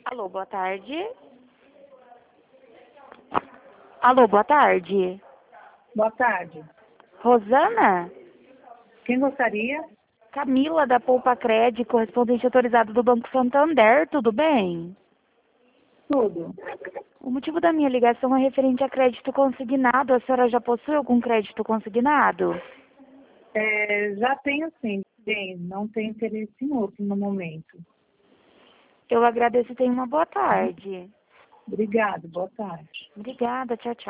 Alô, boa tarde. Alô, boa tarde. Boa tarde. Rosana? Quem gostaria? Camila, da Poupa Cred, correspondente autorizado do Banco Santander, tudo bem? Tudo. O motivo da minha ligação é referente a crédito consignado. A senhora já possui algum crédito consignado? Já tenho sim. Não tenho interesse em outro no momento. Eu agradeço e tenha uma boa tarde. Obrigada, boa tarde. Obrigada, tchau, tchau.